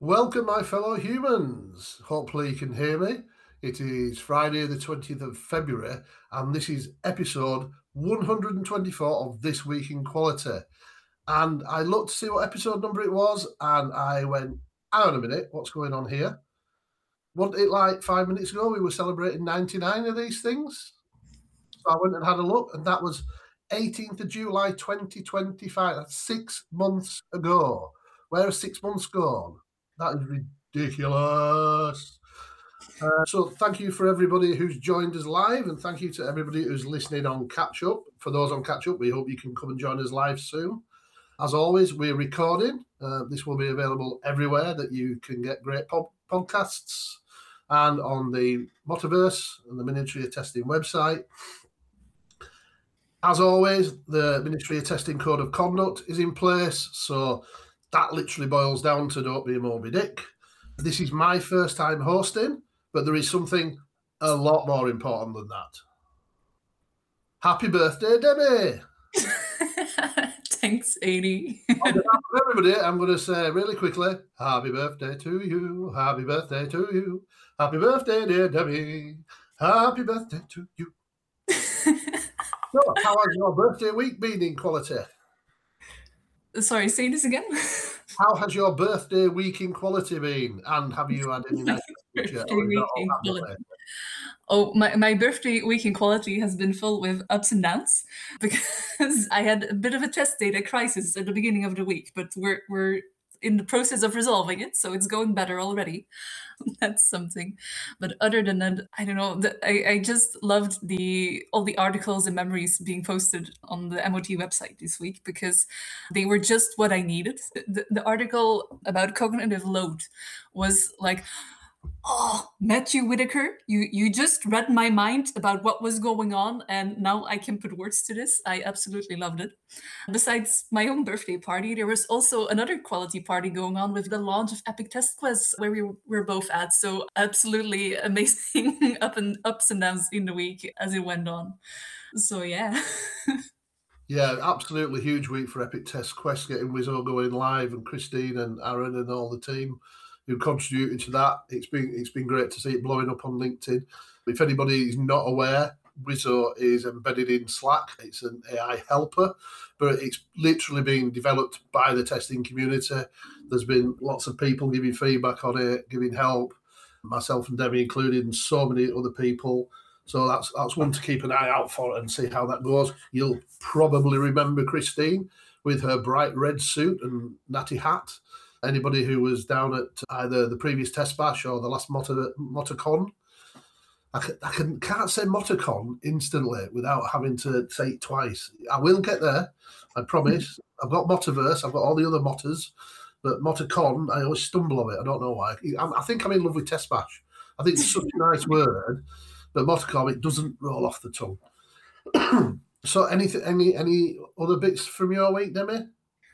Welcome, my fellow humans. Hopefully, you can hear me. It is Friday, the 20th of February, and this is episode 124 of This Week in Quality. And I looked to see what episode number it was, and I went, hang on a minute, what's going on here? Wasn't it like 5 minutes ago we were celebrating 99 of these things? So I went and had a look, and that was 18th of July 2025. That's 6 months ago. Where are 6 months gone? That is ridiculous. So thank you for everybody who's joined us live, and thank you to everybody who's listening on Catch Up. For those on Catch Up, we hope you can come and join us live soon. As always, we're recording. This will be available everywhere that you can get great podcasts, and on the Motiverse and the Ministry of Testing website. As always, the Ministry of Testing Code of Conduct is in place, so that literally boils down to don't be a Moby Dick. This is my first time hosting, but there is something a lot more important than that. Happy birthday, Debbie! Thanks, Adi. On behalf of everybody, I'm going to say really quickly, happy birthday to you, happy birthday to you, happy birthday, dear Debbie, happy birthday to you. So, how has your birthday week been in Quality? Sorry, say this again. How has your birthday week in Quality been? And have you had any nice birthday week in Quality? Oh, my birthday week in Quality has been filled with ups and downs because I had a bit of a test data crisis at the beginning of the week, but we're in the process of resolving it, so it's going better already. That's something. But other than that, I don't know. I just loved all the articles and memories being posted on the MOT website this week because they were just what I needed. The article about cognitive load was like, oh, Matthew Whitaker, you just read my mind about what was going on, and now I can put words to this. I absolutely loved it. Besides my own birthday party, there was also another quality party going on with the launch of Epic Test Quiz, where we were both at. So absolutely amazing ups and downs in the week as it went on. So yeah. Yeah, absolutely huge week for Epic Test Quest, getting Wizzo going live, and Christine and Aaron and all the team who contributed to that. It's been great to see it blowing up on LinkedIn. If anybody is not aware, Wizzo is embedded in Slack. It's an AI helper, but it's literally being developed by the testing community. There's been lots of people giving feedback on it, giving help, myself and Debbie included, and so many other people. So that's one to keep an eye out for and see how that goes. You'll probably remember Christine with her bright red suit and natty hat. Anybody who was down at either the previous Test Bash or the last Motorcon, I can't say Motorcon instantly without having to say it twice. I will get there, I promise. I've got Motiverse, I've got all the other Motters, but Motorcon, I always stumble on it. I don't know why. I think I'm in love with Test Bash. I think it's such a nice word, but Motorcon, it doesn't roll off the tongue. So, any other bits from your week, Demi?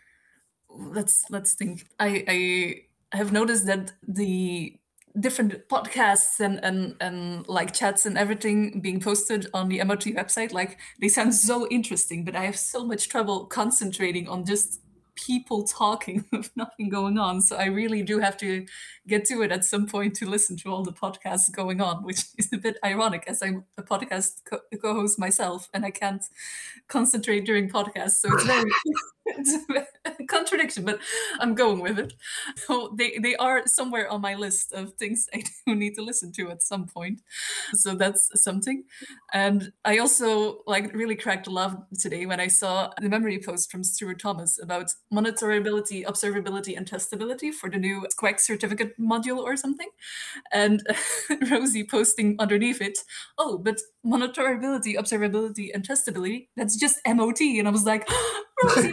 Let's think. I have noticed that the different podcasts and like chats and everything being posted on the MOT website, like they sound so interesting, but I have so much trouble concentrating on just people talking with nothing going on. So I really do have to get to it at some point to listen to all the podcasts going on, which is a bit ironic as I'm a podcast co-host myself and I can't concentrate during podcasts. So it's very it's a contradiction, but I'm going with it. So they are somewhere on my list of things I do need to listen to at some point. So that's something. And I also really cracked a laugh today when I saw the memory post from Stuart Thomas about monitorability, observability, and testability for the new Squawk certificate module or something. And Rosie posting underneath it, oh, but monitorability, observability, and testability, that's just MOT. And I was like, Rosie,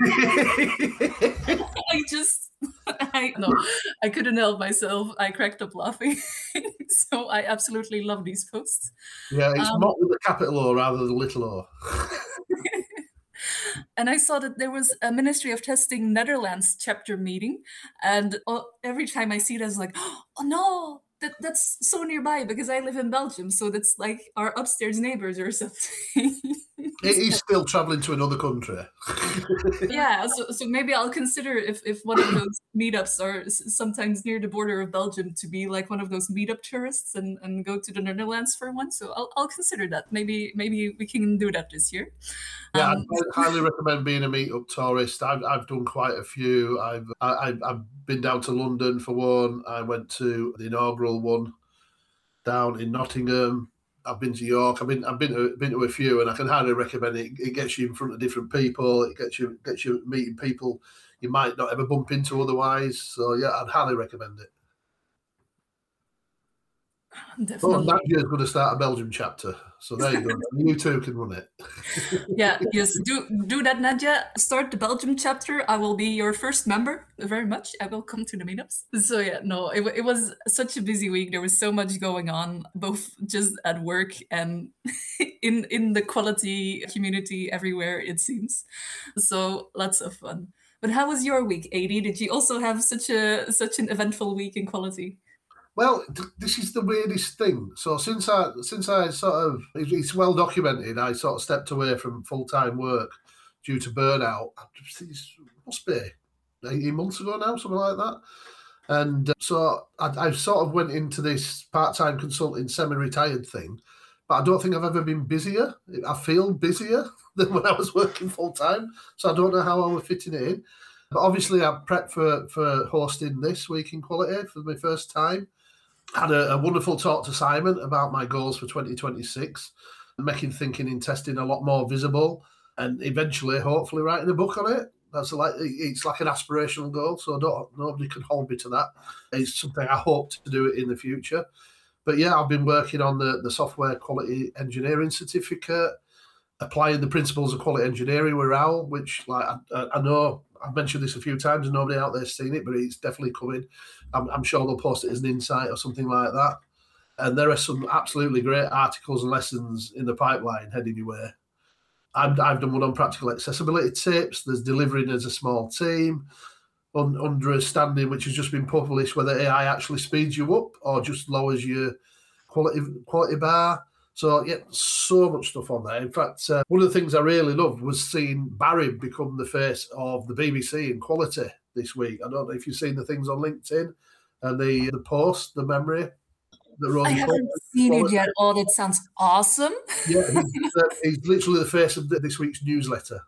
I couldn't help myself. I cracked up laughing. So I absolutely love these posts. Yeah, it's not with a capital O rather than little o. And I saw that there was a Ministry of Testing Netherlands chapter meeting. And every time I see it, I was like, oh no, that's so nearby because I live in Belgium. So that's like our upstairs neighbors or something. He's still travelling to another country. Yeah, so maybe I'll consider if one of those meetups are sometimes near the border of Belgium to be like one of those meetup tourists and go to the Netherlands for one. So I'll consider that. Maybe we can do that this year. Yeah, I highly recommend being a meetup tourist. I've done quite a few. I've been down to London for one. I went to the inaugural one down in Nottingham. I've been to York. I've been to a few, and I can highly recommend it. It gets you in front of different people. It gets you meeting people you might not ever bump into otherwise. So yeah, I'd highly recommend it. Definitely. Nadia's going to start a Belgium chapter. So there you go. You two can run it. Yeah, yes. Do that, Nadia. Start the Belgium chapter. I will be your first member very much. I will come to the meetups. So yeah, no, it was such a busy week. There was so much going on, both just at work and in the quality community everywhere, it seems. So lots of fun. But how was your week, Adi? Did you also have such an eventful week in quality? Well, this is the weirdest thing. So since I sort of, it's well documented, I sort of stepped away from full-time work due to burnout. It must be 18 months ago now, something like that. And so I sort of went into this part-time consulting semi-retired thing, but I don't think I've ever been busier. I feel busier than when I was working full-time. So I don't know how I was fitting it in. But obviously I prepped for hosting this week in quality for my first time. Had a wonderful talk to Simon about my goals for 2026, making thinking in testing a lot more visible, and eventually, hopefully, writing a book on it. It's like an aspirational goal, so nobody can hold me to that. It's something I hope to do it in the future. But yeah, I've been working on the software quality engineering certificate, applying the principles of quality engineering with Raoul, which I know I've mentioned this a few times and nobody out there's seen it, but it's definitely coming. I'm sure they'll post it as an insight or something like that. And there are some absolutely great articles and lessons in the pipeline heading your way. I've done one on practical accessibility tips. There's delivering as a small team, understanding, which has just been published, whether AI actually speeds you up or just lowers your quality bar. So yeah, so much stuff on there. In fact, one of the things I really loved was seeing Barry become the face of the BBC in quality this week. I don't know if you've seen the things on LinkedIn and the post, the memory that Rosie. I haven't seen it yet. Oh, that sounds awesome. Yeah, he's literally the face of this week's newsletter.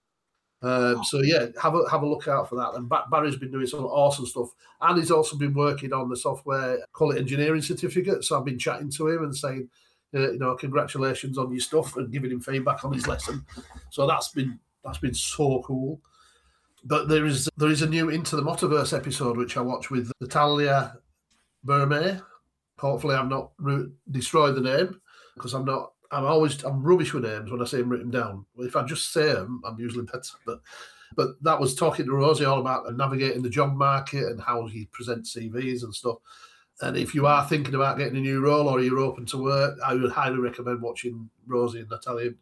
So yeah, have a look out for that. And Barry's been doing some awesome stuff, and he's also been working on the software quality engineering certificate. So I've been chatting to him and saying, congratulations on your stuff, and giving him feedback on his lesson. So that's been so cool. But there is a new Into the Motiverse episode which I watched with Natalia Burme. Hopefully, I've not destroyed the name, because I'm rubbish with names when I see them written down. If I just say them, I'm usually better. But that was talking to Rosie all about navigating the job market and how he presents CVs and stuff. And if you are thinking about getting a new role or you're open to work, I would highly recommend watching Rosie and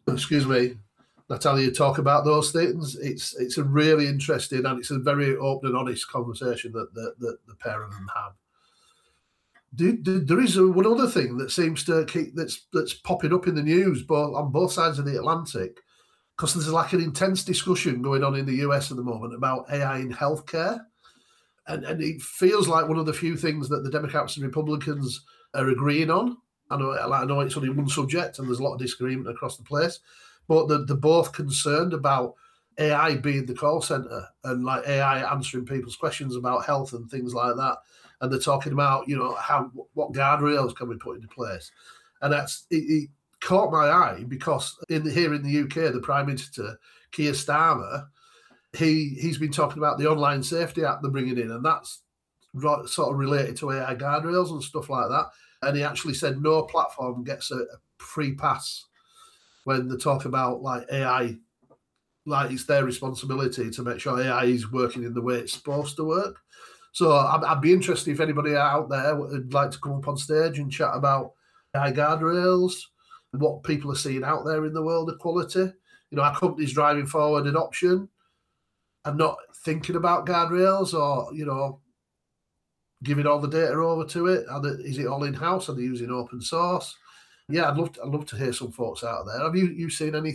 Natalia talk about those things. It's a really interesting, and it's a very open and honest conversation that the pair of them have. There is one other thing that seems to keep that's popping up in the news, on both sides of the Atlantic, because there's like an intense discussion going on in the US at the moment about AI in healthcare. And it feels like one of the few things that the Democrats and Republicans are agreeing on. I know it's only one subject and there's a lot of disagreement across the place, but they're both concerned about AI being the call center and like AI answering people's questions about health and things like that. And they're talking about, what guardrails can we put into place. And it caught my eye because here in the UK, the Prime Minister, Keir Starmer, he's been talking about the Online Safety Act they're bringing in, and that's sort of related to AI guardrails and stuff like that. And he actually said no platform gets a free pass when they talk about like AI, like it's their responsibility to make sure AI is working in the way it's supposed to work. So I'd be interested if anybody out there would like to come up on stage and chat about AI guardrails, what people are seeing out there in the world of quality. Our company's driving forward adoption and not thinking about guardrails or, giving all the data over to it. Is it all in-house? Are they using open source? Yeah, I'd love to hear some folks out there. Have you seen anything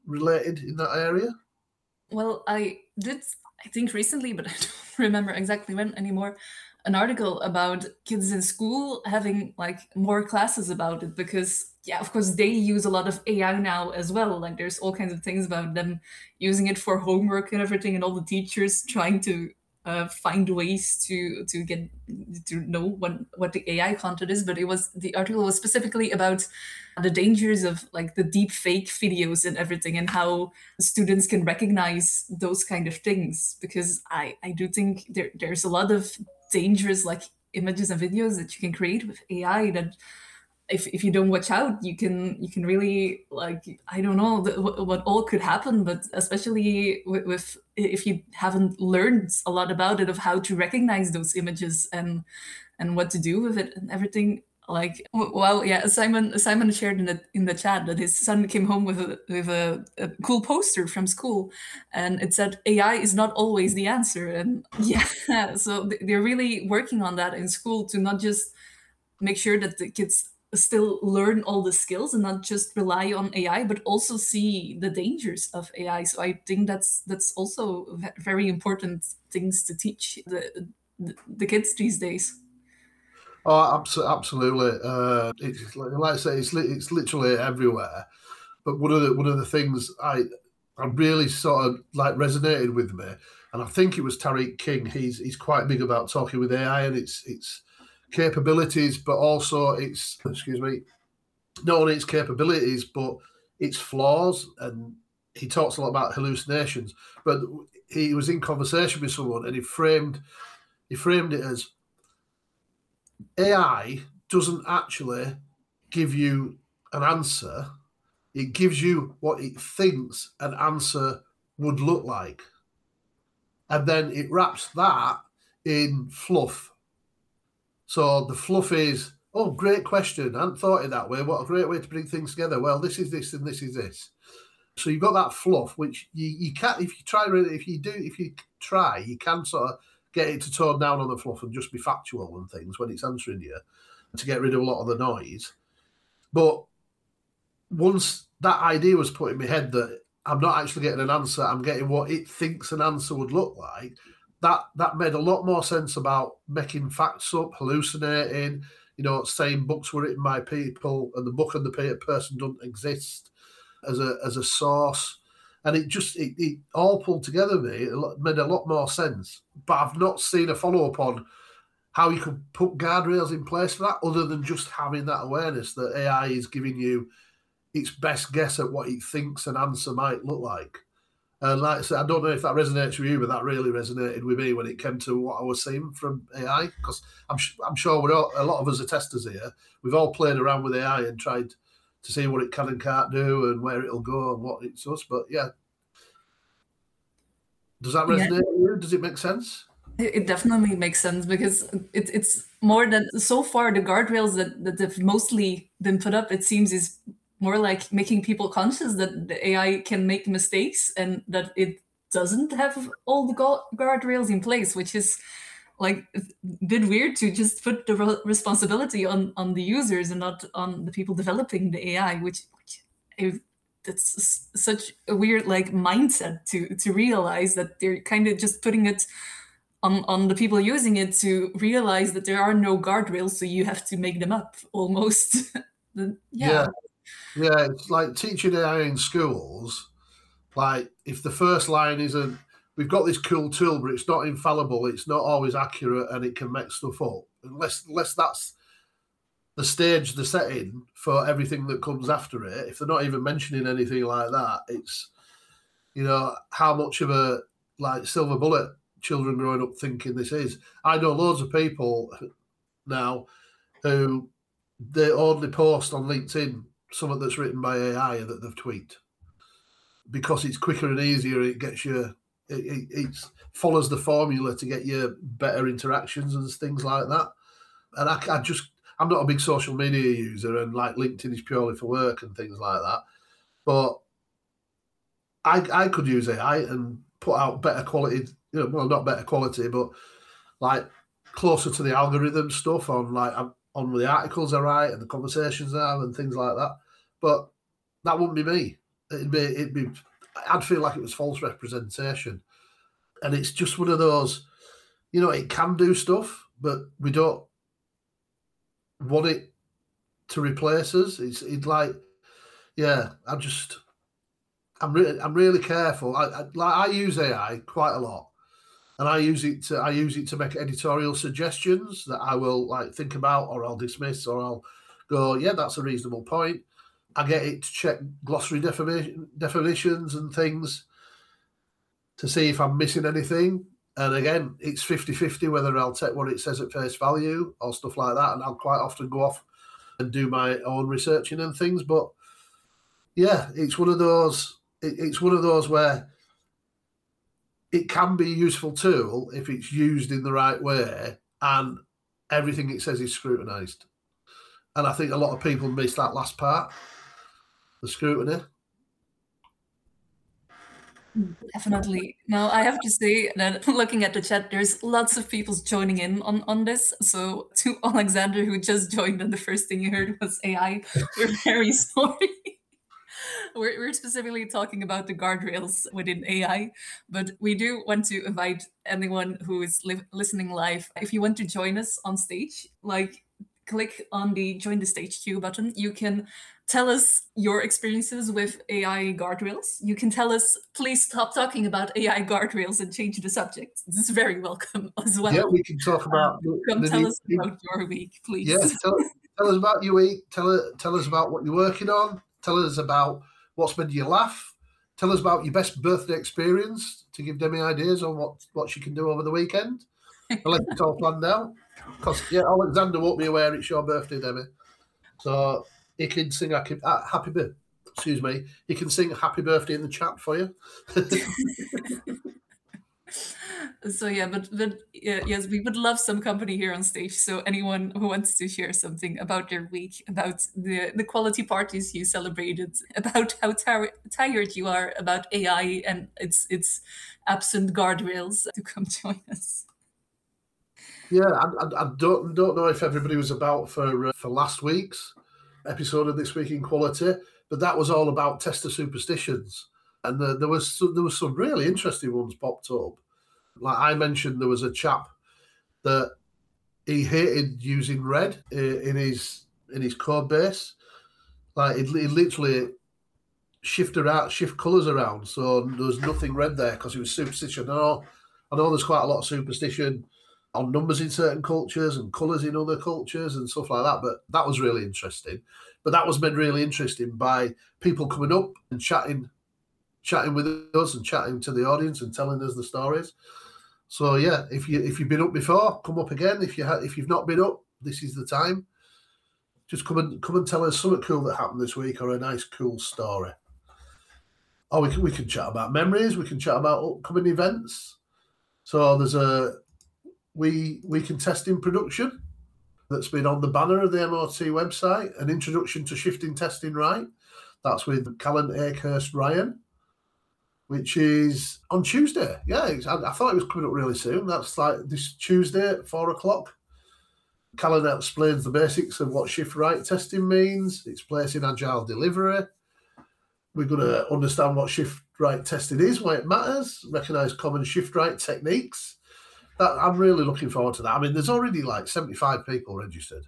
related in that area? Well, I did, I think recently, but I don't remember exactly when anymore, an article about kids in school having like more classes about it because, yeah, of course, they use a lot of AI now as well. Like, there's all kinds of things about them using it for homework and everything, and all the teachers trying to find ways to get to know what the AI content is. But the article was specifically about the dangers of like the deep fake videos and everything, and how students can recognize those kind of things. Because I do think there's a lot of dangerous like images and videos that you can create with AI that if you don't watch out, you can really, like, I don't know what all could happen, but especially with if you haven't learned a lot about it, of how to recognize those images and what to do with it and everything. Like, well, yeah, Simon shared in the chat that his son came home with a cool poster from school, and it said AI is not always the answer. And yeah, so they're really working on that in school to not just make sure that the kids still learn all the skills and not just rely on AI, but also see the dangers of AI. So I think that's also very important things to teach the kids these days. Oh, absolutely. It's like I say, it's literally everywhere. But one of the things I really sort of like resonated with me, and I think it was Tariq King. He's quite big about talking with AI and its capabilities, but also its not only its capabilities but its flaws. And he talks a lot about hallucinations. But he was in conversation with someone, and he framed it as AI doesn't actually give you an answer. It gives you what it thinks an answer would look like. And then it wraps that in fluff. So the fluff is, oh, great question. I hadn't thought it that way. What a great way to bring things together. Well, this is this and this is this. So you've got that fluff, which you can't, if you try, you can sort of get it to tone down on the fluff and just be factual and things when it's answering you, to get rid of a lot of the noise. But once that idea was put in my head that I'm not actually getting an answer, I'm getting what it thinks an answer would look like, that made a lot more sense about making facts up, hallucinating, saying books were written by people and the book and the person don't exist as a source. And it all pulled together me. It made a lot more sense. But I've not seen a follow-up on how you could put guardrails in place for that, other than just having that awareness that AI is giving you its best guess at what it thinks an answer might look like. And like I said, I don't know if that resonates with you, but that really resonated with me when it came to what I was seeing from AI. Because I'm sure a lot of us are testers here. We've all played around with AI and tried to see what it can and can't do and where it'll go and what it does. But yeah, does that resonate with you? Does it make sense? It definitely makes sense, because it's more than, so far, the guardrails that have mostly been put up, it seems, is more like making people conscious that the AI can make mistakes and that it doesn't have all the guardrails in place, which is like a bit weird to just put the responsibility on the users and not on the people developing the AI, which that's such a weird like mindset to realize that they're kind of just putting it on the people using it, to realize that there are no guardrails, so you have to make them up almost. Yeah, it's like teaching AI in schools. Like, if the first line isn't, we've got this cool tool, but it's not infallible, it's not always accurate, and it can make stuff up. Unless that's the stage, the setting for everything that comes after it. If they're not even mentioning anything like that, it's, how much of a like silver bullet children growing up thinking this is. I know loads of people now who they only post on LinkedIn something that's written by AI that they've tweaked, because it's quicker and easier. It gets you, it follows the formula to get you better interactions and things like that. And I'm not a big social media user, and like LinkedIn is purely for work and things like that. But I could use AI and put out better quality, well, not better quality, but like closer to the algorithm stuff on the articles I write and the conversations I have and things like that. But that wouldn't be me. I'd feel like it was false representation. And it's just one of those, it can do stuff, but we don't want it to replace us. It's like, I'm really careful. I use AI quite a lot, and I use it to make editorial suggestions that I will think about, or I'll dismiss, or I'll go, yeah, that's a reasonable point. I get it to check glossary definitions and things to see if I'm missing anything. And again, it's 50-50 whether I'll take what it says at face value or stuff like that. And I'll quite often go off and do my own researching and things. But yeah, it's one of those where it can be a useful tool if it's used in the right way and everything it says is scrutinised. And I think a lot of people miss that last part, the scrutiny. Definitely. Now, I have to say that looking at the chat, there's lots of people joining in on this. So to Alexander, who just joined, and the first thing you heard was AI, we're very sorry. We're specifically talking about the guardrails within AI, but we do want to invite anyone who is listening live. If you want to join us on stage, click on the join the stage queue button. You can tell us your experiences with AI guardrails. You can tell us, please stop talking about AI guardrails and change the subject. This is very welcome as well. Yeah, we can talk about. Come tell us about your week, please. Yes, tell us about your week. Tell us about what you're working on. Tell us about what's made you laugh. Tell us about your best birthday experience to give Demi ideas on what she can do over the weekend. Unless it's all planned out. Because Alexander won't be aware it's your birthday, Demi. So he can sing happy birthday. Excuse me. He can sing happy birthday in the chat for you. So yes, we would love some company here on stage. So anyone who wants to share something about their week, about the quality parties you celebrated, about how tired you are about AI and its absent guardrails, to come join us. Yeah, I don't know if everybody was about for last week's episode of This Week in Quality, but that was all about tester superstitions, and there was some really interesting ones popped up. Like I mentioned, there was a chap that he hated using red in his code base. Like he literally shift colours around, so there was nothing red there because it was superstition. I know there's quite a lot of superstition on numbers in certain cultures and colours in other cultures and stuff like that. But that was really interesting. But that was made really interesting by people coming up and chatting with us and chatting to the audience and telling us the stories. So yeah, if you've been up before, come up again. If you've not been up, this is the time. Just come and tell us something cool that happened this week or a nice cool story. Or we can chat about memories. We can chat about upcoming events. So there's a We Can Test in Production that's been on the banner of the MOT website, an introduction to shifting testing right. That's with Callan Akehurst Ryan, which is on Tuesday. Yeah, I thought it was coming up really soon. That's like this Tuesday at 4:00. Callan explains the basics of what shift right testing means, its place in agile delivery. We're going to understand what shift right testing is, why it matters, recognise common shift right techniques. I'm really looking forward to that. I mean, there's already like 75 people registered.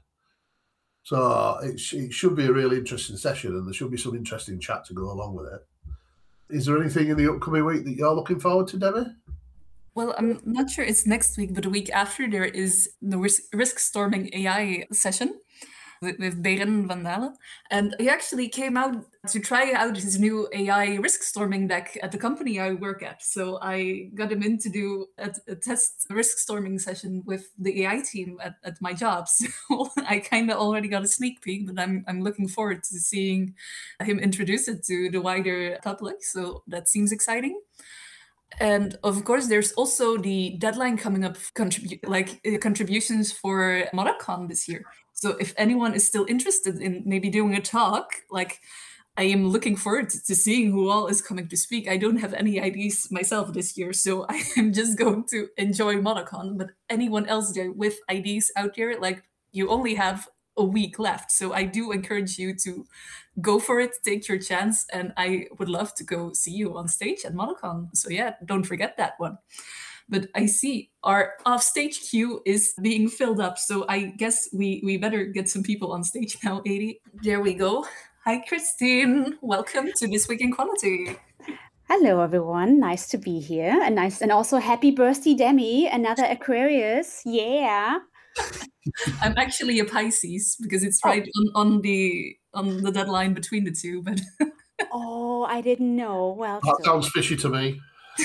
So it should be a really interesting session, and there should be some interesting chat to go along with it. Is there anything in the upcoming week that you're looking forward to, Debbie? Well, I'm not sure it's next week, but the week after there is the Risk Storming AI session with Beren van Dalen. And he actually came out to try out his new AI risk storming deck at the company I work at. So I got him in to do a test risk storming session with the AI team at my job. So I kind of already got a sneak peek, but I'm looking forward to seeing him introduce it to the wider public. So that seems exciting. And of course, there's also the deadline coming up, contributions for ModaCon this year. So if anyone is still interested in maybe doing a talk, I am looking forward to seeing who all is coming to speak. I don't have any ideas myself this year, so I am just going to enjoy ModaCon. But anyone else there with ideas out there, you only have a week left. So I do encourage you to go for it, take your chance, and I would love to go see you on stage at ModelCon. So yeah, don't forget that one. But I see our offstage queue is being filled up, so I guess we better get some people on stage now, Adi. There we go. Hi, Christine. Welcome to This Week in Quality. Hello, everyone. Nice to be here, and also happy birthday, Demi. Another Aquarius. Yeah. I'm actually a Pisces because it's right on the deadline between the two. But oh, I didn't know. Well, that sounds fishy to me.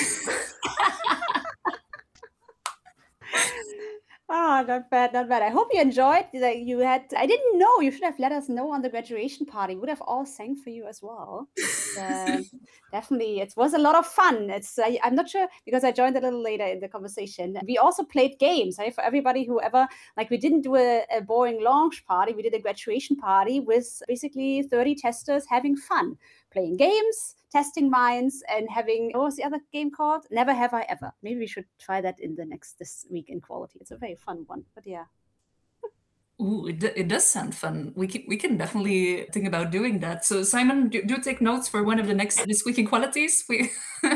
Oh, not bad, not bad. I hope you enjoyed. Like you had, I didn't know. You should have let us know on the graduation party. We would have all sang for you as well. Definitely, it was a lot of fun. I'm not sure because I joined a little later in the conversation. We also played games. Right? For everybody who ever, like we didn't do a boring launch party. We did a graduation party with basically 30 testers having fun, playing games, testing minds, and having, what was the other game called? Never Have I Ever. Maybe we should try that in this week in Quality. It's a very fun one, but yeah. Ooh, it does sound fun. We can definitely think about doing that. So Simon, do take notes for one of the next This Week in Qualities. We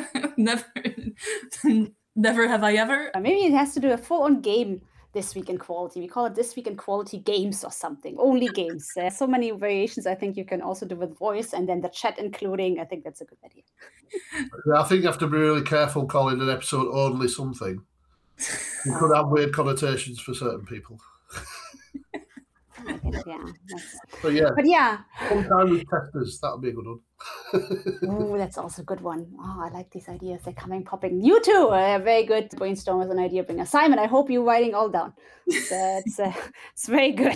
never have I ever. Maybe it has to do a full-on game This Week in Quality. We call it This Week in Quality Games or something. Only games. So many variations I think you can also do with voice and then the chat including. I think that's a good idea. I think you have to be really careful calling an episode only something. You could have weird connotations for certain people. Yeah. But yeah. Sometime with testers, that would be a good one. Oh, that's also a good one. Oh, I like these ideas. They're popping. You too. Very good brainstorm as an idea bringer. Simon, I hope you're writing all down. It's very good.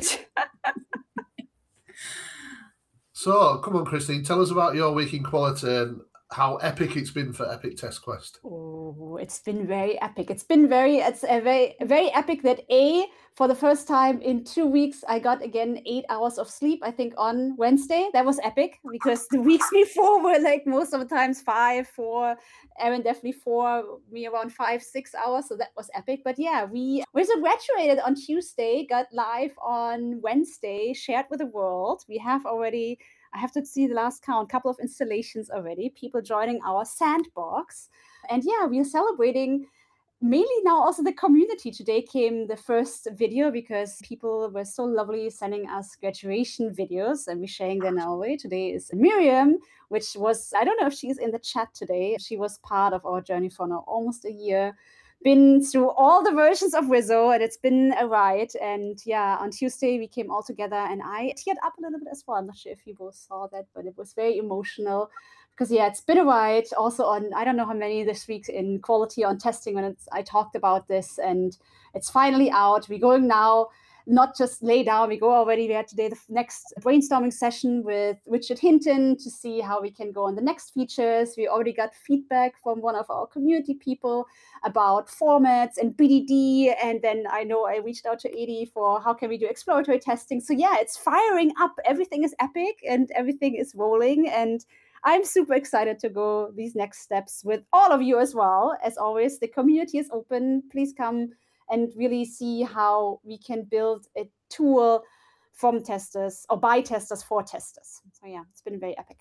So, come on, Christine, tell us about your week in Quality and how epic it's been for Epic Test Quest. Oh, it's been very epic. It's a very epic that for the first time in 2 weeks, I got again 8 hours of sleep, I think on Wednesday. That was epic because the weeks before were like most of the times 5, 4, Aaron definitely 4, me around 5, 6 hours. So that was epic. But yeah, we so graduated on Tuesday, got live on Wednesday, shared with the world. We have already, I have to see the last count, couple of installations already, people joining our sandbox. And yeah, we are celebrating mainly now also the community. Today came the first video because people were so lovely sending us graduation videos and we're sharing them our way. Today is Miriam, which was, I don't know if she's in the chat today. She was part of our journey for now almost a year. Been through all the versions of Wizzo and it's been a ride. And yeah, on Tuesday we came all together and I teared up a little bit as well. I'm not sure if you both saw that, but it was very emotional because yeah, it's been a ride. Also on, I don't know how many this week in Quality on testing when I talked about this and it's finally out. We're going now, not just lay down, we go already. We had today the next brainstorming session with Richard Hinton to see how we can go on the next features. We already got feedback from one of our community people about formats and BDD. And then I know I reached out to Adi for how can we do exploratory testing. So yeah, it's firing up. Everything is epic and everything is rolling. And I'm super excited to go these next steps with all of you as well. As always, the community is open. Please come and really see how we can build a tool from testers or by testers for testers. So yeah, it's been very epic.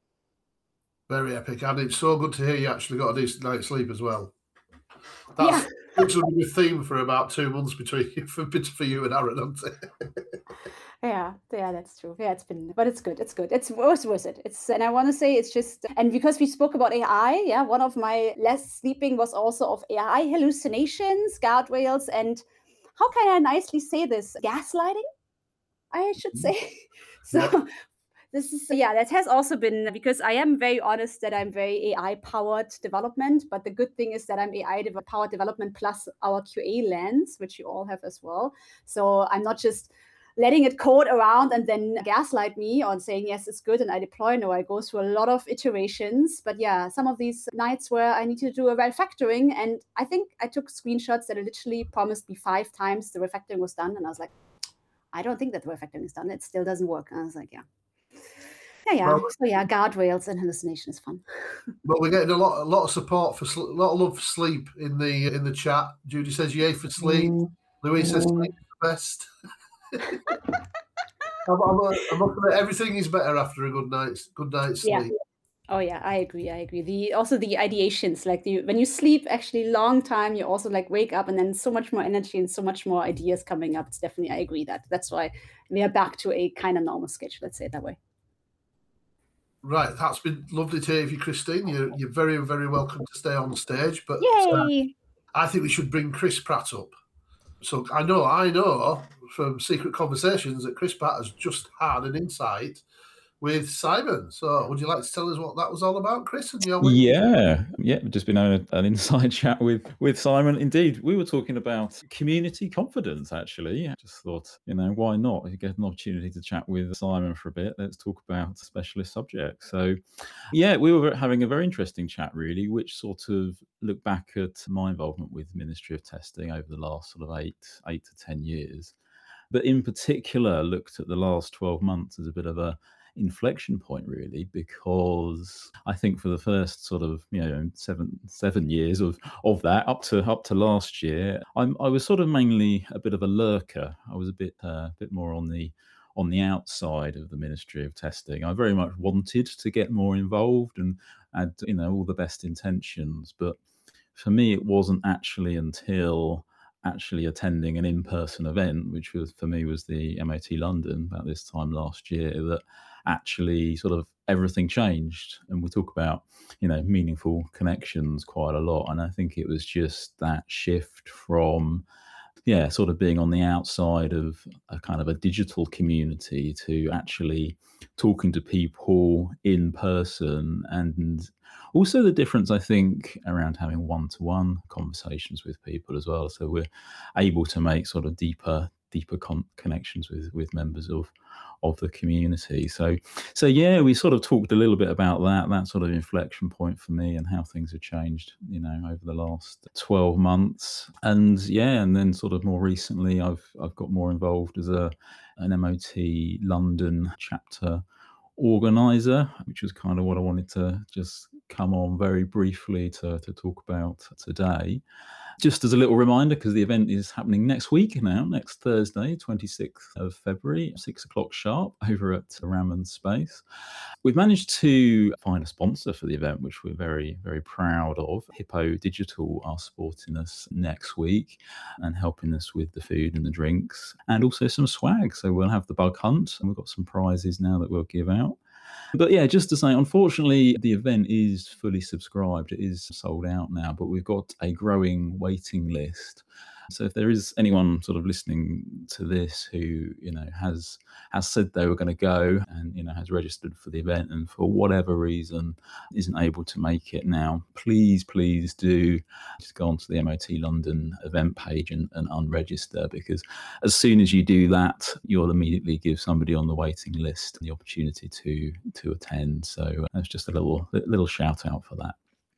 Very epic. And it's so good to hear you actually got a decent night's sleep as well. That's literally the theme for about 2 months between you, for you and Aaron, hasn't it? Yeah, that's true. Yeah, but it's good. It's good. It's worth it. And I want to say it's just, and because we spoke about AI, yeah, one of my less sleeping was also of AI hallucinations, guardrails, and how can I nicely say this? Gaslighting, I should say. So this is, that has also been, because I am very honest that I'm very AI-powered development, but the good thing is that I'm AI-powered development plus our QA lens, which you all have as well. So I'm not just letting it code around and then gaslight me on saying, yes, it's good, and I deploy. No, I go through a lot of iterations. But yeah, some of these nights where I need to do a refactoring, and I think I took screenshots that literally promised me 5 times the refactoring was done. And I was like, I don't think that the refactoring is done. It still doesn't work. And I was like, yeah. Well, so yeah, guardrails and hallucination is fun. Well, we're getting a lot of support for a lot of love for sleep in the chat. Judy says yay for sleep. Louise says sleep is the best. I must admit, everything is better after a good night's sleep. Oh yeah, I agree. Also the ideations, like when you sleep actually long time, you also like wake up and then so much more energy and so much more ideas coming up. It's definitely, I agree that's why we are back to a kind of normal schedule. Let's say it that way. Right, that's been lovely to hear you, Christine. You're very, very welcome to stay on stage. But Yay! I think we should bring Chris Pratt up. So I know from Secret Conversations that Chris Pratt has just had an insight with Simon. So would you like to tell us what that was all about, Chris? And Yeah, just been on an inside chat with Simon. Indeed, we were talking about community confidence, actually. I just thought, why not? If you get an opportunity to chat with Simon for a bit, let's talk about specialist subjects. So, yeah, we were having a very interesting chat, really, which sort of looked back at my involvement with Ministry of Testing over the last sort of 8 to 10 years. But in particular, looked at the last 12 months as a bit of a inflection point, really, because I think for the first sort of 7 years of that up to last year, I was sort of mainly a bit of a lurker. I was a bit more on the outside of the Ministry of Testing. I very much wanted to get more involved and had all the best intentions, but for me it wasn't actually until attending an in-person event, which was the MOT London about this time last year, that actually sort of everything changed. And we talk about meaningful connections quite a lot, and I think it was just that shift from sort of being on the outside of a kind of a digital community to actually talking to people in person, and also the difference, I think, around having one-to-one conversations with people as well. So we're able to make sort of deeper connections with members of the community. So yeah, we sort of talked a little bit about that sort of inflection point for me and how things have changed, over the last 12 months. And then sort of more recently, I've got more involved as an MOT London chapter organizer, which was kind of what I wanted to just come on very briefly to talk about today. Just as a little reminder, because the event is happening next Thursday, 26th of February, 6:00 sharp, over at Rammond Space. We've managed to find a sponsor for the event, which we're very, very proud of. Hippo Digital are supporting us next week and helping us with the food and the drinks, and also some swag. So we'll have the bug hunt, and we've got some prizes now that we'll give out. But yeah, just to say, unfortunately, the event is fully subscribed. It is sold out now, but we've got a growing waiting list. So if there is anyone sort of listening to this who, has said they were going to go and, has registered for the event and for whatever reason isn't able to make it now, please do just go onto the MOT London event page and unregister, because as soon as you do that, you'll immediately give somebody on the waiting list the opportunity to attend. So that's just a little shout out for that.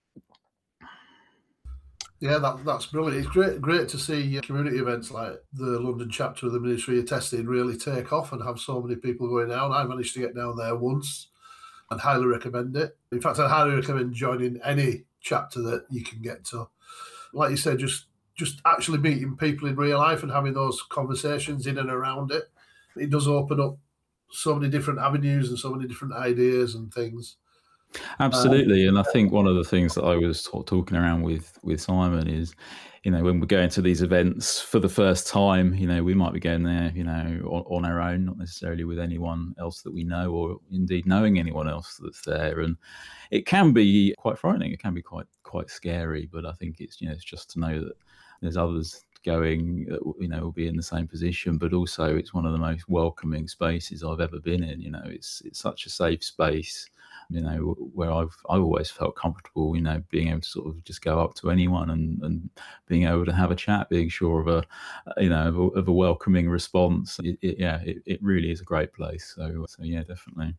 Yeah, that's brilliant. It's great to see community events like the London chapter of the Ministry of Testing really take off and have so many people going down. I managed to get down there once and highly recommend it. In fact, I highly recommend joining any chapter that you can get to. Like you said, just actually meeting people in real life and having those conversations in and around it. It does open up so many different avenues and so many different ideas and things. Absolutely. And I think one of the things that I was talking around with Simon is, when we're going to these events for the first time, we might be going there, on our own, not necessarily with anyone else that we know, or indeed knowing anyone else that's there. And it can be quite frightening. It can be quite scary. But I think it's just to know that there's others going, will be in the same position, but also it's one of the most welcoming spaces I've ever been in. It's such a safe space, where I've always felt comfortable, being able to sort of just go up to anyone and being able to have a chat, being sure of a welcoming response. It really is a great place. So yeah, definitely.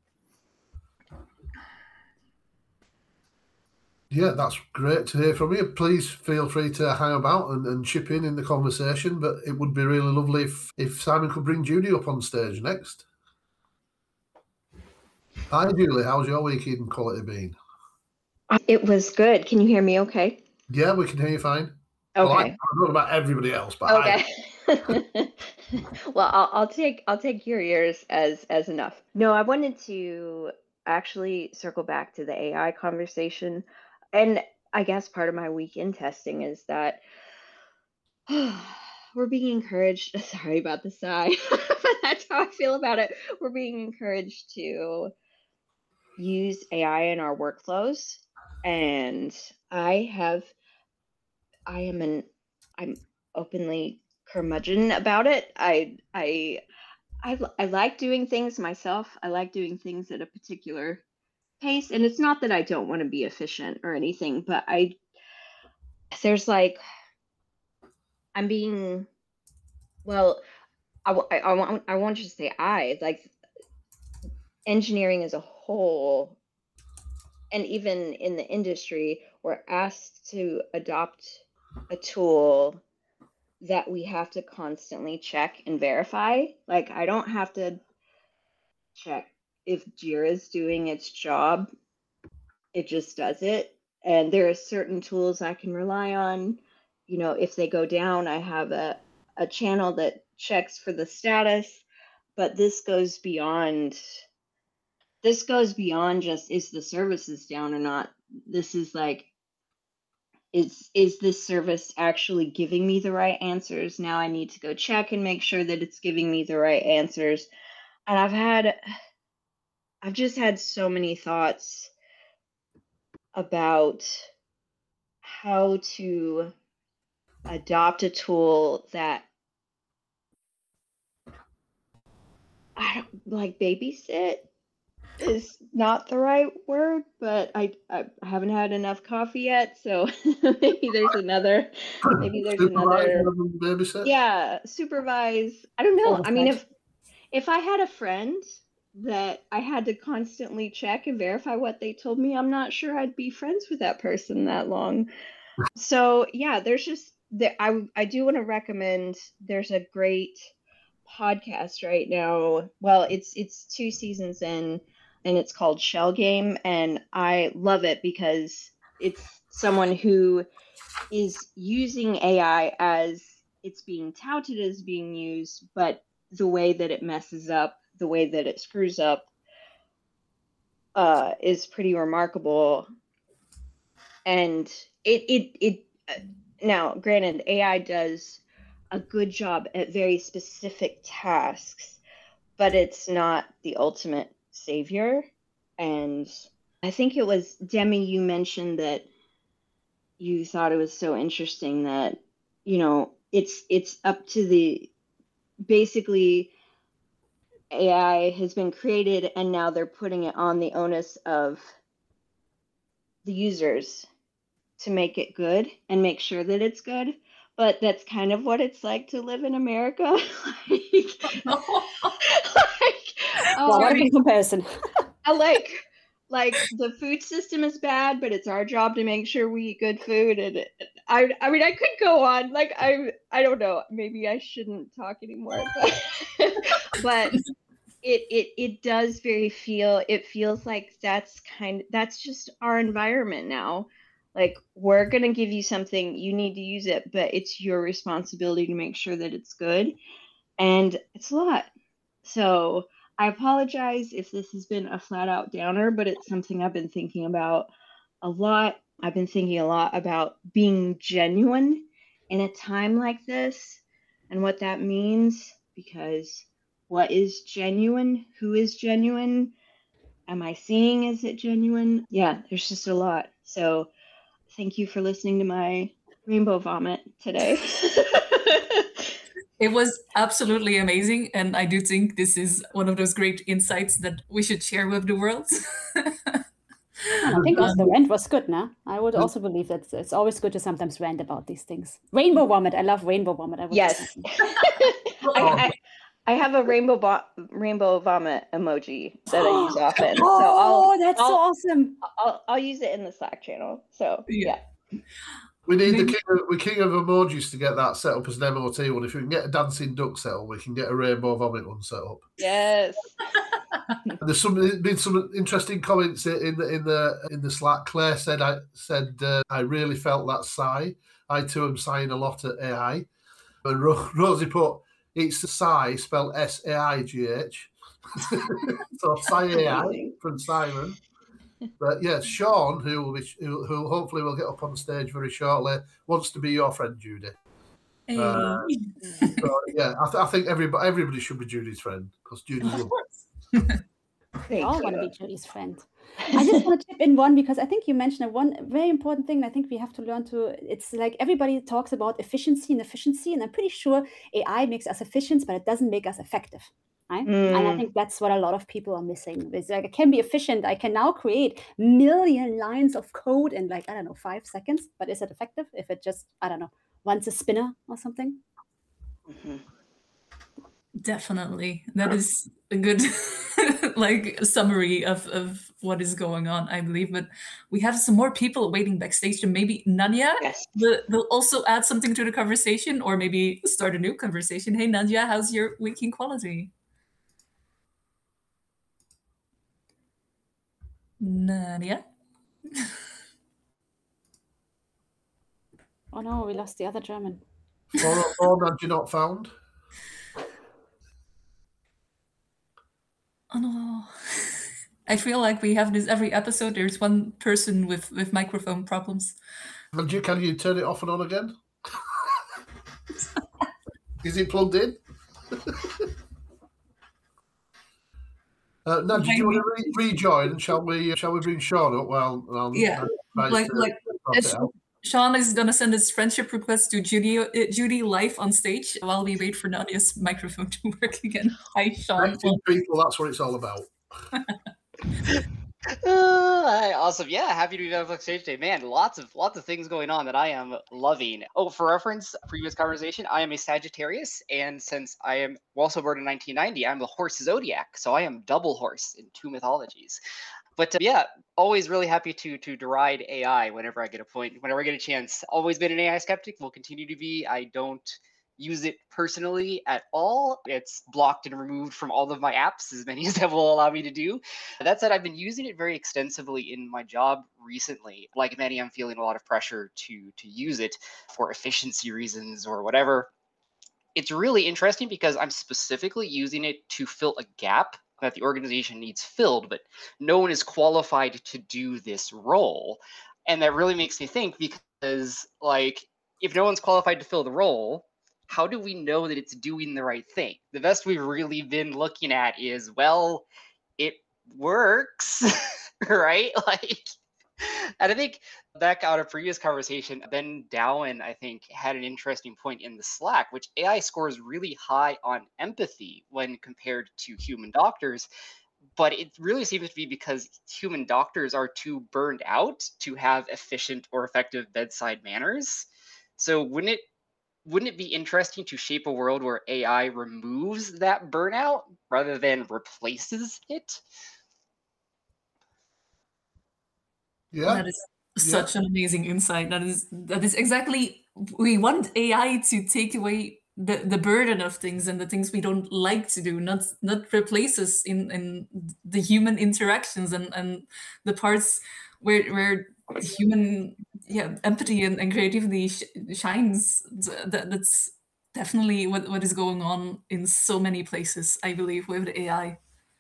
Yeah, that's great to hear from you. Please feel free to hang about and chip in the conversation, but it would be really lovely if Simon could bring Judy up on stage next. Hi, Julie. How's your weekend quality been? It was good. Can you hear me okay? Yeah, we can hear you fine. Okay. Well, I don't know about everybody else, but okay. Well, I'll take your ears as enough. No, I wanted to actually circle back to the AI conversation, and I guess part of my weekend testing is that we're being encouraged. Sorry about the sigh, but that's how I feel about it. We're being encouraged to use AI in our workflows, and I'm openly curmudgeon about it. I like doing things myself. I like doing things at a particular pace, and it's not that I don't want to be efficient or anything, but there's like I'm being well. I won't just say like engineering as a whole, and even in the industry, we're asked to adopt a tool that we have to constantly check and verify. Like, I don't have to check if Jira's doing its job, it just does it. And there are certain tools I can rely on. You know, if they go down, I have a channel that checks for the status, but this goes beyond just is the services down or not. This is like, is this service actually giving me the right answers? Now I need to go check and make sure that it's giving me the right answers. And I've just had so many thoughts about how to adopt a tool that I don't like. Babysit is not the right word, but I haven't had enough coffee yet, so maybe there's another babysit. Yeah, supervise. I don't know. I mean, if I had a friend that I had to constantly check and verify what they told me, I'm not sure I'd be friends with that person that long. So yeah, there's just I do want to recommend, there's a great podcast right now. Well, it's 2 seasons in, and it's called Shell Game, and I love it because it's someone who is using AI as it's being touted as being used, but the way that it messes up, the way that it screws up, is pretty remarkable. And it now, granted, AI does a good job at very specific tasks, but it's not the ultimate savior. And I think it was Demi, you mentioned that you thought it was so interesting that, you know, it's up to the, basically AI has been created and now they're putting it on the onus of the users to make it good and make sure that it's good. But that's kind of what it's like to live in America. What a comparison. like the food system is bad, but it's our job to make sure we eat good food. And I mean, I could go on. Like, I don't know. Maybe I shouldn't talk anymore. But it does it feels like that's just our environment now. Like, we're going to give you something, you need to use it, but it's your responsibility to make sure that it's good. And it's a lot. So I apologize if this has been a flat out downer, but it's something I've been thinking about a lot. I've been thinking a lot about being genuine in a time like this and what that means, because what is genuine? Who is genuine? Am I seeing, is it genuine? Yeah, there's just a lot. So thank you for listening to my rainbow vomit today. It was absolutely amazing. And I do think this is one of those great insights that we should share with the world. I think also the rant was good, no? I would also believe that it's always good to sometimes rant about these things. Rainbow vomit. I love rainbow vomit. Yes. I have a rainbow vomit emoji that I use often. Oh, so that's so awesome. I'll use it in the Slack channel. So yeah. We need the king of emojis to get that set up as an MOT one. If we can get a dancing duck set up, we can get a rainbow vomit one set up. Yes. There's been some interesting comments in the Slack. Claire said I really felt that sigh. I too am sighing a lot at AI. And Rosie put, it's Sai, spelled S-A-I-G-H. So Sai AI from Simon. But yes, Sean, who hopefully will get up on stage very shortly, wants to be your friend, Judy. Hey. So yeah, I think everybody should be Judy's friend because Judy's lovely. We all want to be Judy's friend. I just want to chip in one because I think you mentioned one very important thing. I think we have to learn to. It's like everybody talks about efficiency, and I'm pretty sure AI makes us efficient, but it doesn't make us effective. Right? And I think that's what a lot of people are missing. It's like, I can be efficient. I can now create million lines of code in 5 seconds. But is it effective if it just, runs a spinner or something? Mm-hmm. Definitely. That is a good summary of what is going on, I believe. But we have some more people waiting backstage, and maybe Nadia will also add something to the conversation, or maybe start a new conversation. Hey, Nadia, how's your waking quality? Nadia? Oh no, we lost the other German. 404 Nadia not found. Oh no. I feel like we have this every episode. There's one person with microphone problems. Nadia, can you turn it off and on again? Is it plugged in? Nadia, do you want to rejoin? Shall we bring Sean up? Well, yeah. Sean is gonna send his friendship request to Judy live on stage while we wait for Nadia's microphone to work again. Hi, Sean. People, that's what it's all about. Awesome. Yeah, happy to be back on stage today. Man, lots of things going on that I am loving. Oh, for reference, previous conversation, I am a Sagittarius, and since I am also born in 1990, I'm the horse zodiac, so I am double horse in 2 mythologies. But yeah, always really happy to deride AI whenever I get a chance. Always been an AI skeptic, will continue to be. I don't use it personally at all. It's blocked and removed from all of my apps, as many as that will allow me to do. That said, I've been using it very extensively in my job recently. Like many, I'm feeling a lot of pressure to use it for efficiency reasons or whatever. It's really interesting because I'm specifically using it to fill a gap that the organization needs filled, but no one is qualified to do this role. And that really makes me think, because if no one's qualified to fill the role, how do we know that it's doing the right thing? The best we've really been looking at is, well, it works, right? And I think back out of previous conversation, Ben Dowen, I think, had an interesting point in the Slack, which AI scores really high on empathy when compared to human doctors. But it really seems to be because human doctors are too burned out to have efficient or effective bedside manners. So wouldn't it be interesting to shape a world where AI removes that burnout rather than replaces it? Yeah. That is such an amazing insight. That is exactly, we want AI to take away the burden of things and the things we don't like to do, not replace us in the human interactions and the parts where human empathy and creativity shines. That's definitely what is going on in so many places, I believe, with the AI.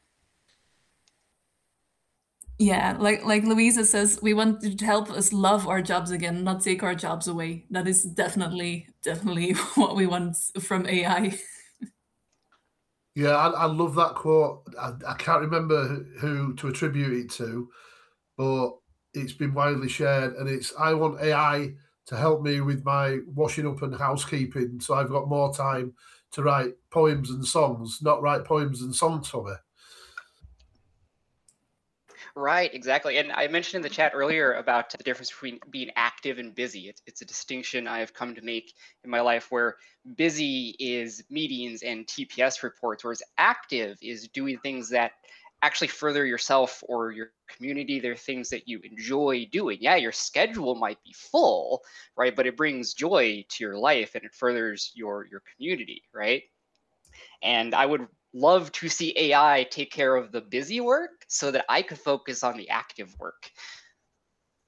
Yeah, like Louisa says, we want to help us love our jobs again, not take our jobs away. That is definitely what we want from AI. Yeah, I love that quote. I can't remember who to attribute it to, but it's been widely shared, and it's, I want AI to help me with my washing up and housekeeping, so I've got more time to write poems and songs, not write poems and songs for me. Right, exactly. And I mentioned in the chat earlier about the difference between being active and busy. It's a distinction I have come to make in my life, where busy is meetings and TPS reports, whereas active is doing things that actually further yourself or your community. They're things that you enjoy doing. Yeah, your schedule might be full, right? But it brings joy to your life and it furthers your community, right? And I would love to see AI take care of the busy work so that I could focus on the active work.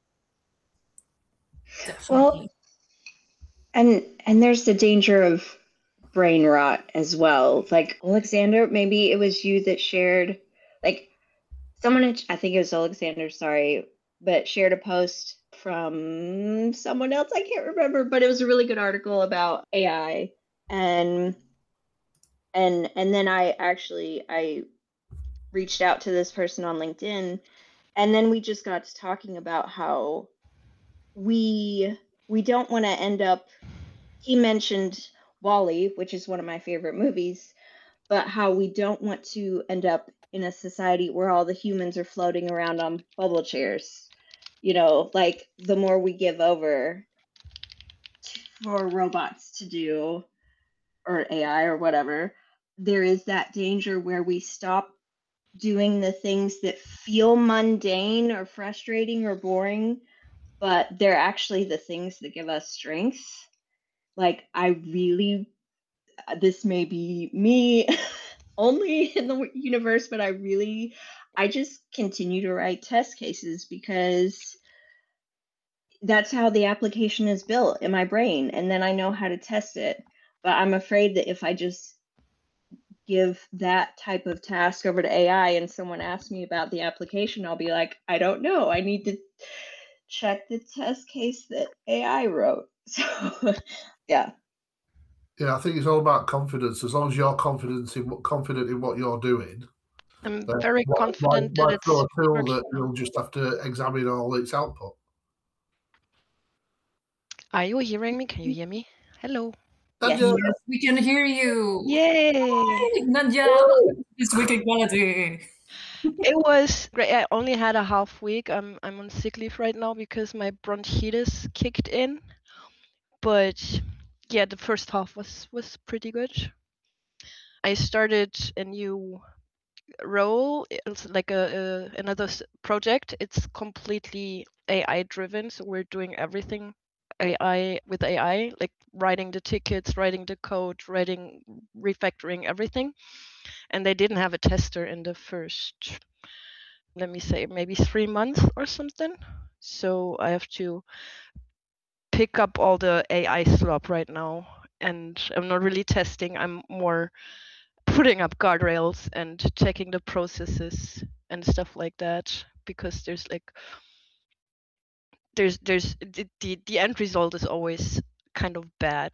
Definitely. Well, and there's the danger of brain rot as well. Like Alexander, maybe it was you that shared, like someone, I think it was Alexander, sorry, but shared a post from someone else. I can't remember, but it was a really good article about AI. And then I reached out to this person on LinkedIn, and then we just got to talking about how we don't want to end up, he mentioned WALL-E, which is one of my favorite movies, but how we don't want to end up in a society where all the humans are floating around on bubble chairs. You know, like the more we give over for robots to do, or AI or whatever, there is that danger where we stop doing the things that feel mundane or frustrating or boring, but they're actually the things that give us strength. Like, this may be me only in the universe, but I just continue to write test cases because that's how the application is built in my brain. And then I know how to test it. But I'm afraid that if I just give that type of task over to AI and someone asks me about the application, I'll be like, I don't know. I need to check the test case that AI wrote. So, yeah. Yeah, I think it's all about confidence. As long as you're confident in what you're doing, I'm very confident that it's a tool working that now. you'll just have to examine all its output. Are you hearing me? Can you hear me? Hello. Yes. Nadia, Yes, we can hear you. Yay! Hey, Nadia, this week equality. It was great. I only had a half week. I'm on sick leave right now because my bronchitis kicked in. But yeah, the first half was pretty good. I started a new role. It's like another project. It's completely AI driven, so we're doing everything AI with AI, like writing the tickets, writing the code, refactoring everything. And they didn't have a tester in the first, let me say, maybe 3 months or something. So I have to pick up all the AI slop right now. And I'm not really testing, I'm more putting up guardrails and checking the processes and stuff like that, because there's the end result is always kind of bad.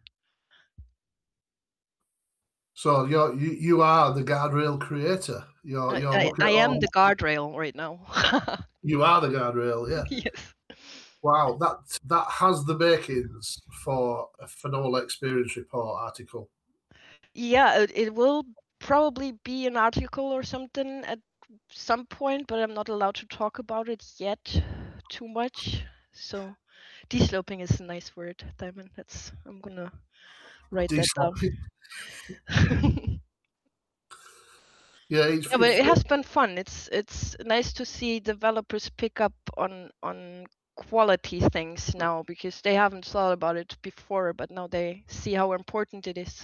so you are the guardrail creator. I am the guardrail right now. You are the guardrail, yeah. Yes. Wow, that has the makings for a Fanola Experience Report article. Yeah, it will probably be an article or something at some point, but I'm not allowed to talk about it yet too much. So desloping is a nice word, Diamond. I'm gonna write that down. Yeah, but it has been fun. It's nice to see developers pick up on quality things now, because they haven't thought about it before, but now they see how important it is.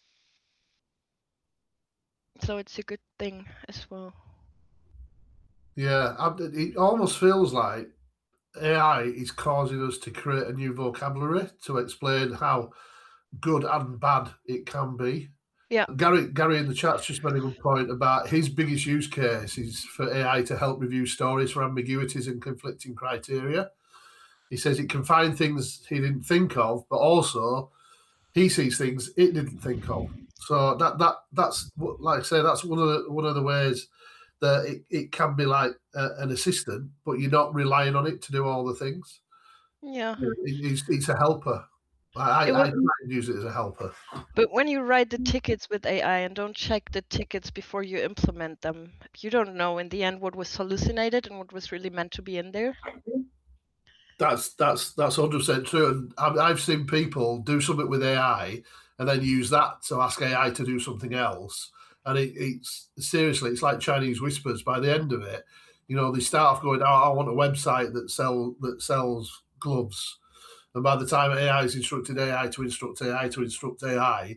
So it's a good thing as well. Yeah, it almost feels like AI is causing us to create a new vocabulary to explain how good and bad it can be. Yeah. Gary in the chat's just made a good point about his biggest use case is for AI to help review stories for ambiguities and conflicting criteria. He says it can find things he didn't think of, but also he sees things it didn't think of. So that's like I say, that's one of the ways that it can be like an assistant, but you're not relying on it to do all the things. Yeah, it's a helper. I try and use it as a helper. But when you write the tickets with AI and don't check the tickets before you implement them, you don't know in the end what was hallucinated and what was really meant to be in there. That's 100% true. And I've seen people do something with AI and then use that to ask AI to do something else. And it's seriously, it's like Chinese whispers. By the end of it, they start off going, "Oh, I want a website that sells gloves." And by the time AI is instructed AI to instruct AI to instruct AI,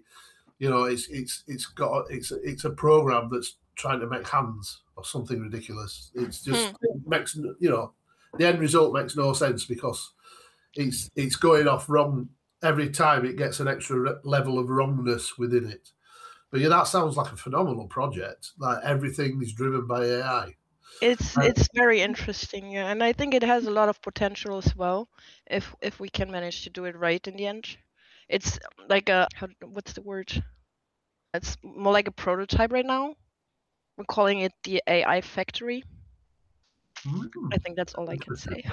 it's a program that's trying to make hands or something ridiculous. It's just it makes the end result makes no sense because it's going off wrong every time it gets an extra level of wrongness within it. But yeah, that sounds like a phenomenal project. Like everything is driven by AI. It's very interesting, yeah, and I think it has a lot of potential as well if we can manage to do it right in the end. It's like what's the word? It's more like a prototype right now. We're calling it the AI factory. I think that's all I can say.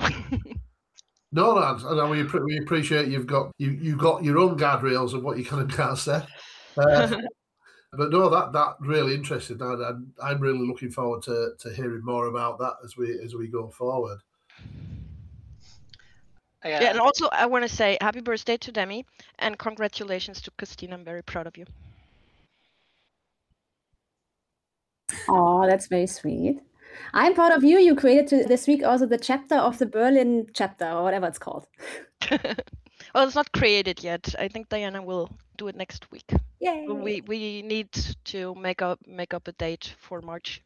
No, we appreciate you've got your own guardrails of what you can and can't say. But no, that really interesting. I'm really looking forward to hearing more about that as we go forward. Yeah, and also I want to say happy birthday to Demi and congratulations to Christine. I'm very proud of you. Oh, that's very sweet. I'm proud of you. You created this week also the chapter of the Berlin chapter or whatever it's called. Well, it's not created yet. I think Diana will do it next week. Yay! We need to make up a date for March.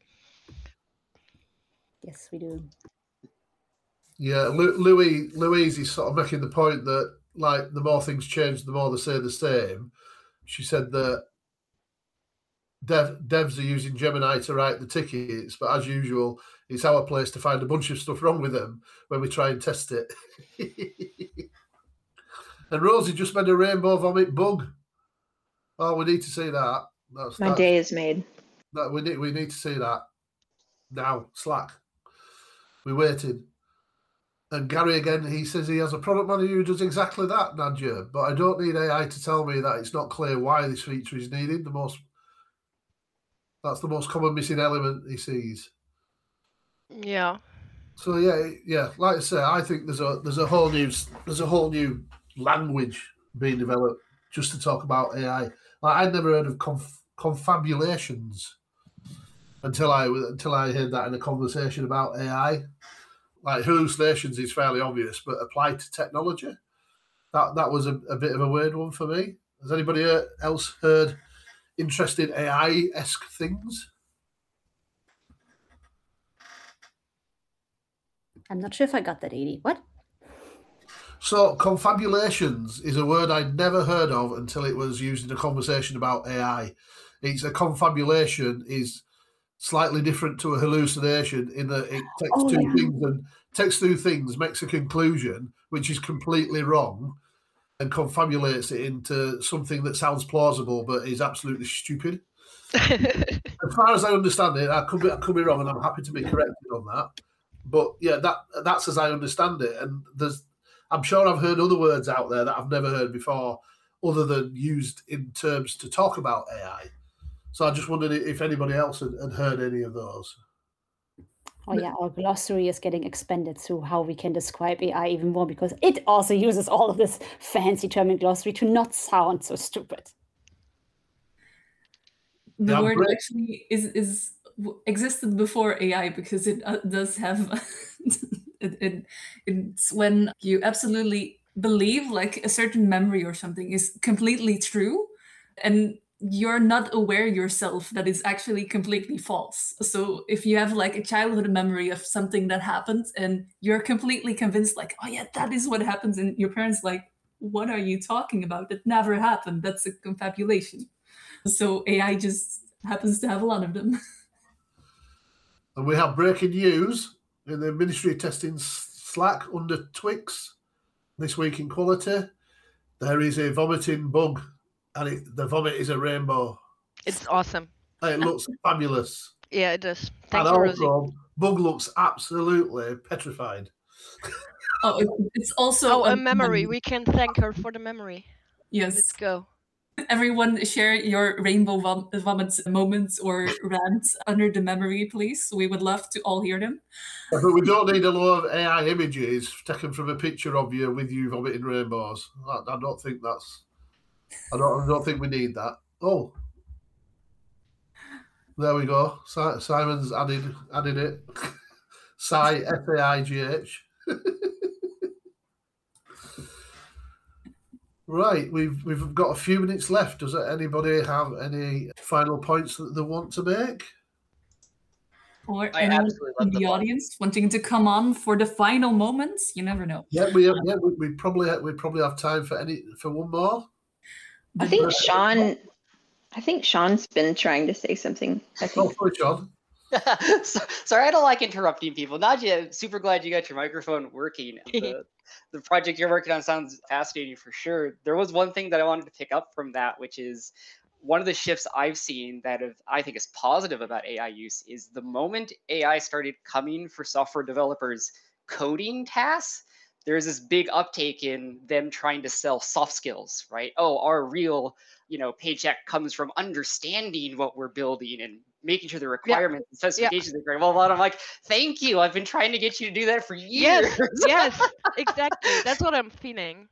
Yes, we do. Yeah, Louise is sort of making the point that like the more things change, the more they say the same. She said that devs are using Gemini to write the tickets, but as usual, it's our place to find a bunch of stuff wrong with them when we try and test it. And Rosie just made a rainbow vomit bug. Oh, we need to see that. My day is made. We need to see that now. Slack. We're waiting. And Gary again, he says he has a product manager who does exactly that, Nadja. But I don't need AI to tell me that it's not clear why this feature is needed. That's the most common missing element he sees. Yeah. So yeah. Like I say, I think there's a whole new language being developed just to talk about AI. Like I'd never heard of confabulations until I heard that in a conversation about AI. Like hallucinations is fairly obvious, but applied to technology, that was a bit of a weird one for me. Has anybody else heard interesting AI-esque things? I'm not sure if I got that, Edie. What? So confabulations is a word I'd never heard of until it was used in a conversation about AI. It's a confabulation is slightly different to a hallucination in that it takes two things, makes a conclusion which is completely wrong, and confabulates it into something that sounds plausible but is absolutely stupid. As far as I understand it, I could be wrong, and I'm happy to be corrected on that. But yeah, that's as I understand it. And I'm sure I've heard other words out there that I've never heard before, other than used in terms to talk about AI. So I just wondered if anybody else had heard any of those. Oh yeah, our glossary is getting expanded to how we can describe AI even more, because it also uses all of this fancy term in glossary to not sound so stupid. The word actually existed before AI, because it does have it's when you absolutely believe like a certain memory or something is completely true, and you're not aware yourself that it's actually completely false. So if you have like a childhood memory of something that happened and you're completely convinced like, oh yeah, that is what happens, and your parents like, what are you talking about? It never happened. That's a confabulation. So AI just happens to have a lot of them. And we have breaking news in the Ministry of Testing Slack under Twix this week in quality. There is a vomiting bug, and the vomit is a rainbow. It's awesome. It looks fabulous. Yeah, it does. Thanks, and Rosie. also, bug looks absolutely petrified. Oh, it's also a memory. We can thank her for the memory. Yes. Let's go. Everyone share your rainbow vomit moments or rants under the memory, please. We would love to all hear them. But we don't need a lot of AI images taken from a picture of you with you vomiting rainbows. I don't think that's... I don't think we need that. Oh. There we go. Simon's added it. Saigh. Right, we've got a few minutes left. Does anybody have any final points that they want to make? Or I anyone absolutely in love the the book. audience wanting to come on for the final moments. You never know. Yeah, we probably have time for one more. I think Sean's been trying to say something. I think. Oh, sorry, John. Sorry, I don't like interrupting people. Nadia, super glad you got your microphone working. The project you're working on sounds fascinating for sure. There was one thing that I wanted to pick up from that, which is one of the shifts I've seen that I think is positive about AI use is the moment AI started coming for software developers coding tasks, there's this big uptake in them trying to sell soft skills, right? Oh, our real, paycheck comes from understanding what we're building and making sure the requirements and specifications are great. Well, I'm like, thank you. I've been trying to get you to do that for years. Yes, exactly. That's what I'm feeling.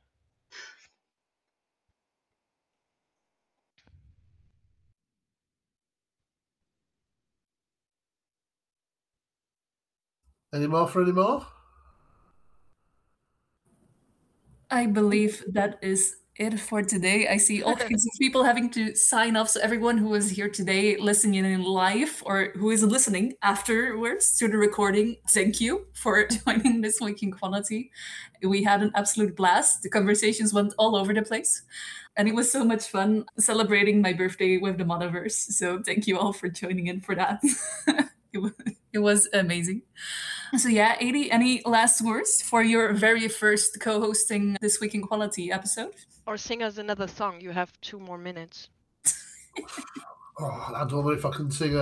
Any more? I believe that is it for today. I see all kinds of people having to sign off. So everyone who is here today listening in live or who is listening afterwards to the recording, thank you for joining this week in Quality. We had an absolute blast. The conversations went all over the place. And it was so much fun celebrating my birthday with the Metaverse. So thank you all for joining in for that. It was amazing. So yeah, Adi, any last words for your very first co-hosting This Week in Quality episode? Or sing us another song. You have 2 more minutes. I don't know if I can sing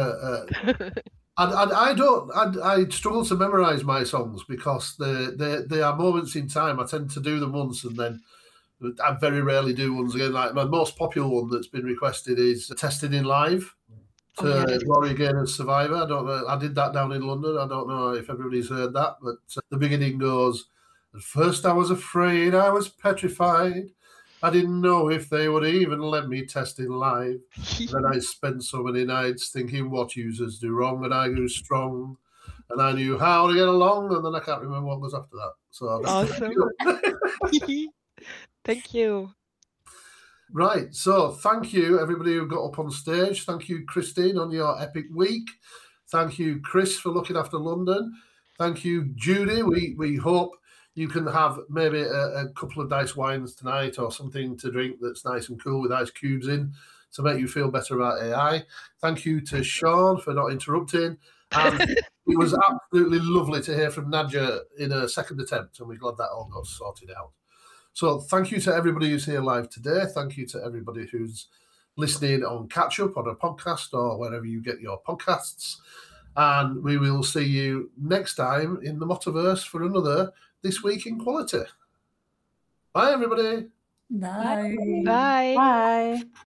I struggle to memorize my songs because they are moments in time. I tend to do them once and then I very rarely do ones again. Like my most popular one that's been requested is Tested in Live to Glory Gaynor's Survivor. I don't know. I did that down in London. I don't know if everybody's heard that, but the beginning goes, at first I was afraid, I was petrified. I didn't know if they would even let me test in live. Then I spent so many nights thinking what users do wrong, and I grew strong, and I knew how to get along, and then I can't remember what was after that. So awesome. Thank you. Right, so thank you, everybody who got up on stage. Thank you, Christine, on your epic week. Thank you, Chris, for looking after London. Thank you, Judy. We hope you can have maybe a couple of nice wines tonight or something to drink that's nice and cool with ice cubes in to make you feel better about AI. Thank you to Sean for not interrupting. And it was absolutely lovely to hear from Nadia in a second attempt, and we're glad that all got sorted out. So thank you to everybody who's here live today. Thank you to everybody who's listening on Catch Up on a podcast or wherever you get your podcasts. And we will see you next time in the Metaverse for another This Week in Quality. Bye, everybody. Bye. Bye. Bye.